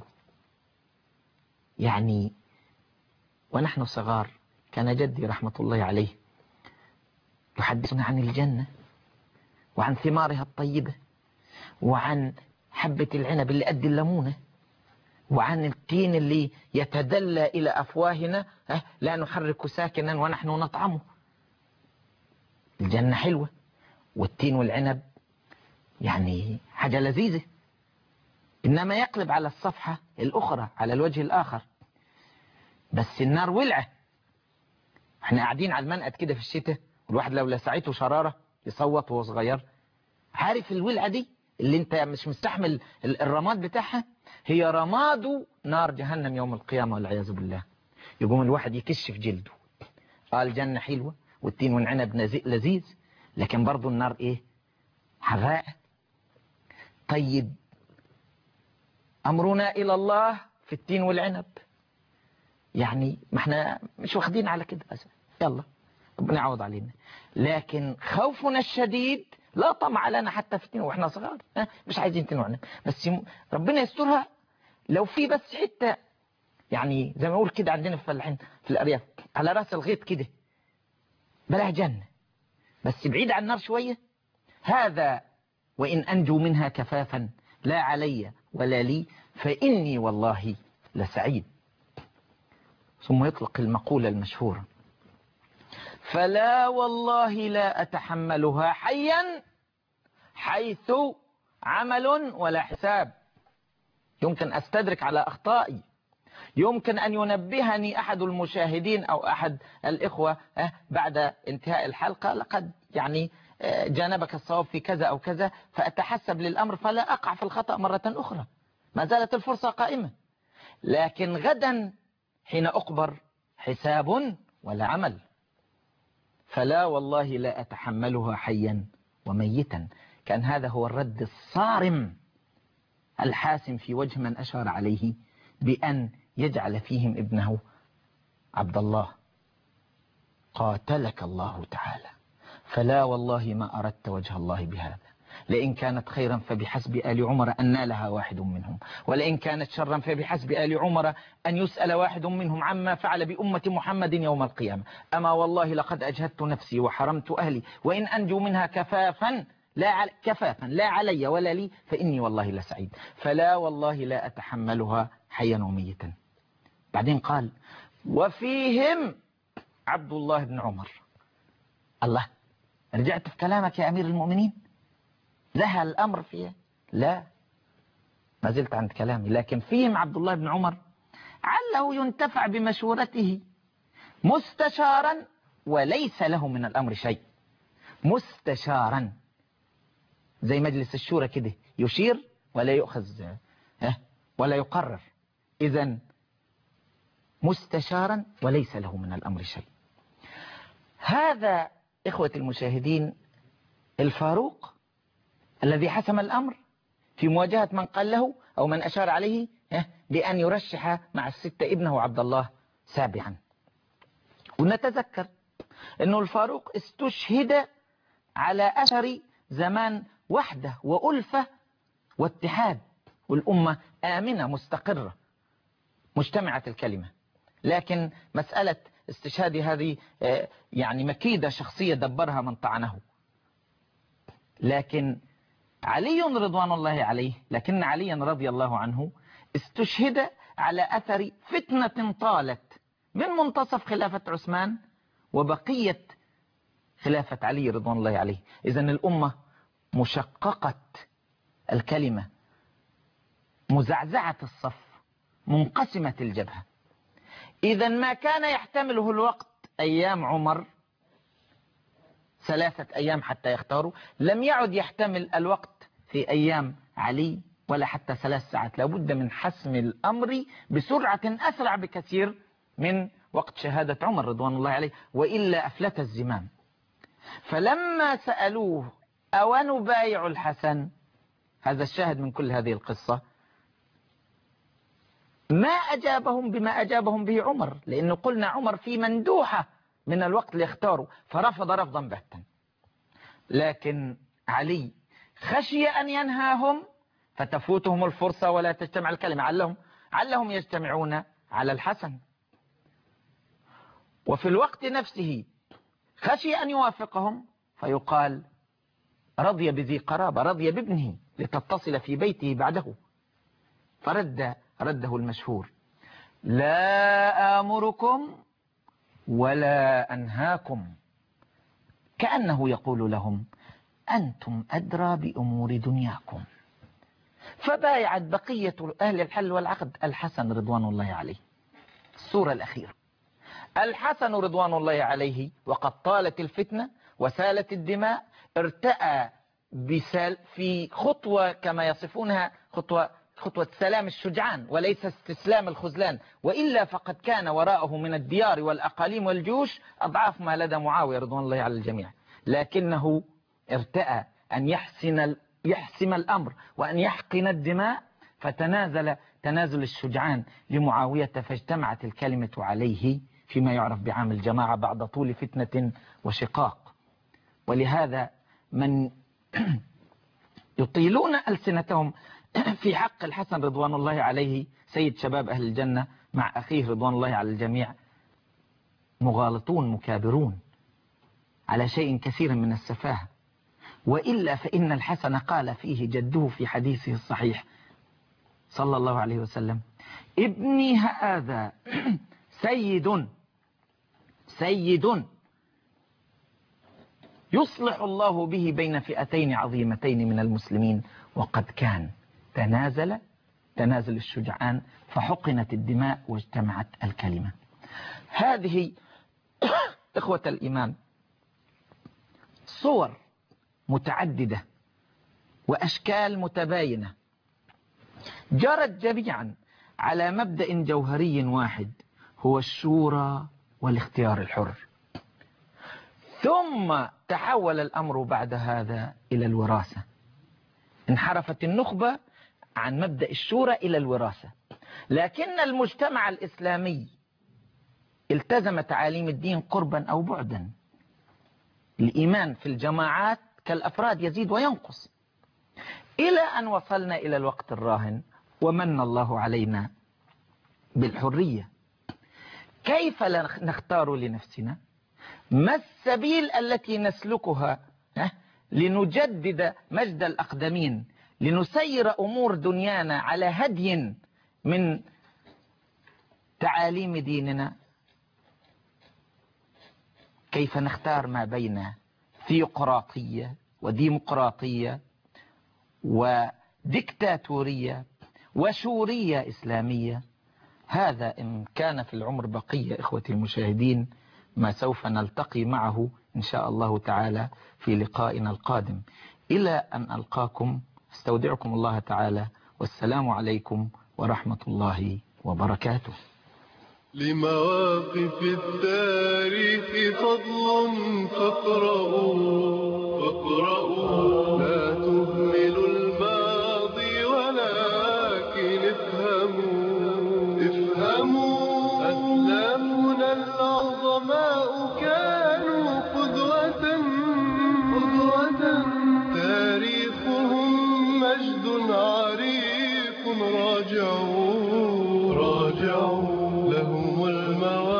يعني ونحن صغار كان جدي رحمة الله عليه يحدثنا عن الجنة وعن ثمارها الطيبة، وعن حبة العنب اللي قد الليمونة، وعن التين اللي يتدلى إلى أفواهنا لا نحرك ساكنا ونحن نطعمه. الجنة حلوة، والتين والعنب يعني حاجة لذيذة، إنما يقلب على الصفحة الأخرى، على الوجه الآخر. بس النار ولعة. احنا قاعدين على المنقد كده في الشتاء، والواحد لو لسعته شرارة يصوت وهو صغير. عارف الولعة دي اللي انت مش مستحمل الرماد بتاعها؟ هي رماد نار جهنم يوم القيامة والعياذ بالله. يقوم الواحد يكشف جلده. قال الجنة حلوة والتين والعنب لذيذ، لكن برضو النار ايه؟ حراء. طيب أمرنا إلى الله في التين والعنب، يعني ما احنا مش واخدين على كده بس، يلا ربنا يعوض علينا. لكن خوفنا الشديد لا طمع لنا حتى في التين واحنا صغار، مش عايزين تين وعنب، بس ربنا يسترها. لو في بس حتة يعني زي ما نقول كده عندنا في الفلاحين في الأرياف على راس الغيط كده، بلاها جنة بس بعيد عن النار شوية. هذا وإن أنجو منها كفافا لا علي ولا لي فإني والله لسعيد. ثم يطلق المقولة المشهورة: فلا والله لا أتحملها حيا حيث عمل ولا حساب. يمكن أستدرك على أخطائي، يمكن أن ينبهني أحد المشاهدين أو أحد الإخوة بعد انتهاء الحلقة لقد يعني جانبك الصواب في كذا أو كذا، فأتحسب للأمر فلا أقع في الخطأ مرة أخرى. ما زالت الفرصة قائمة. لكن غدا حين أقبر حساب ولا عمل. فلا والله لا أتحملها حيا وميتا. كان هذا هو الرد الصارم الحاسم في وجه من أشار عليه بأن يجعل فيهم ابنه عبد الله. قاتلك الله تعالى، فلا والله ما أردت وجه الله بهذا. لئن كانت خيرا فبحسب آل عمر أن نالها واحد منهم، ولئن كانت شرا فبحسب آل عمر أن يسأل واحد منهم عما فعل بأمة محمد يوم القيامة. أما والله لقد أجهدت نفسي وحرمت أهلي، وإن أنجو منها كفافا لا عل... كفافا لا علي ولا لي فإني والله لسعيد. فلا والله لا أتحملها حيا وميتا. بعدين قال: وفيهم عبد الله بن عمر. الله، رجعت في كلامك يا أمير المؤمنين؟ لها الأمر فيها؟ لا، ما زلت عند كلامي. لكن فيهم عبد الله بن عمر عله ينتفع بمشورته مستشارا وليس له من الأمر شيء. مستشارا زي مجلس الشورى كده، يشير ولا يؤخذ ولا يقرر. إذن مستشارا وليس له من الأمر شيء. هذا إخوة المشاهدين الفاروق الذي حسم الأمر في مواجهة من قال له أو من أشار عليه بأن يرشح مع الستة ابنه عبد الله سابعا. ونتذكر أنه الفاروق استشهد على أثر زمان وحدة وألفة واتحاد، والأمة آمنة مستقرة مجتمعة الكلمة. لكن مسألة استشهاد هذه يعني مكيدة شخصية دبرها من طعنه. لكن علي رضوان الله عليه، لكن علي رضي الله عنه استشهد على أثر فتنة طالت من منتصف خلافة عثمان وبقية خلافة علي رضوان الله عليه. إذن الأمة مشققة الكلمة، مزعزعة الصف، منقسمة الجبهة. إذن ما كان يحتمله الوقت أيام عمر ثلاثة أيام حتى يختاروا، لم يعد يحتمل الوقت في أيام علي ولا حتى ثلاث ساعات. لابد من حسم الأمر بسرعة أسرع بكثير من وقت شهادة عمر رضوان الله عليه، وإلا أفلت الزمام. فلما سألوه أونبايع الحسن، هذا الشاهد من كل هذه القصة، ما أجابهم بما أجابهم به عمر، لأنه قلنا عمر في مندوحة من الوقت ليختاروا، فرفض رفضا باتا. لكن علي خشي أن ينهاهم فتفوتهم الفرصة ولا تجتمع الكلمة، علهم, علهم يجتمعون على الحسن. وفي الوقت نفسه خشي أن يوافقهم فيقال رضي بذي قرابة، رضي بابنه لتتصل في بيته بعده. فرد رده المشهور: لا آمركم ولا أنهاكم، كأنه يقول لهم أنتم أدرى بأمور دنياكم. فبايعت بقية أهل الحل والعقد الحسن رضوان الله عليه. الصورة الأخيرة: الحسن رضوان الله عليه وقد طالت الفتنة وسالت الدماء، ارتأى بسال في خطوة كما يصفونها خطوة خطوة سلام الشجعان وليس استسلام الخذلان، وإلا فقد كان وراءه من الديار والأقاليم والجيوش أضعاف ما لدى معاوية رضوان الله على الجميع. لكنه ارتأى أن يحسن يحسم الأمر وأن يحقن الدماء، فتنازل تنازل الشجعان لمعاوية، فاجتمعت الكلمة عليه فيما يعرف بعام الجماعة بعد طول فتنة وشقاق. ولهذا من يطيلون ألسنتهم في حق الحسن رضوان الله عليه سيد شباب أهل الجنة مع أخيه رضوان الله على الجميع مغالطون مكابرون على شيء كثير من السفاهة. وإلا فإن الحسن قال فيه جده في حديثه الصحيح صلى الله عليه وسلم: ابني هذا سيد سيد يصلح الله به بين فئتين عظيمتين من المسلمين، وقد كان تنازل تنازل الشجعان فحقنت الدماء واجتمعت الكلمة. هذه إخوة الإيمان صور متعددة وأشكال متباينة جرت جميعا على مبدأ جوهري واحد، هو الشورى والاختيار الحر. ثم تحول الأمر بعد هذا إلى الوراثة، انحرفت النخبة عن مبدأ الشورى إلى الوراثة. لكن المجتمع الإسلامي التزم تعاليم الدين قربا أو بعدا. الإيمان في الجماعات كالأفراد يزيد وينقص، إلى أن وصلنا إلى الوقت الراهن ومن الله علينا بالحرية. كيف نختار لنفسنا؟ ما السبيل التي نسلكها لنجدد مجد الأقدمين، لنسير أمور دنيانا على هدي من تعاليم ديننا؟ كيف نختار ما بين ثيوقراطية وديمقراطية وديكتاتورية وشورية إسلامية؟ هذا إن كان في العمر بقية إخوتي المشاهدين ما سوف نلتقي معه إن شاء الله تعالى في لقائنا القادم. إلى أن ألقاكم استودعكم الله تعالى، والسلام عليكم ورحمة الله وبركاته. لمواقف التاريخ فضل فاقرؤوا فاقرؤوا لا تهملوا الماضي ولكن افهموا افهموا أسلافنا العظماء كانوا قدوة قدوة تاريخهم مجد عريق راجعوا راجعوا لهم المواقف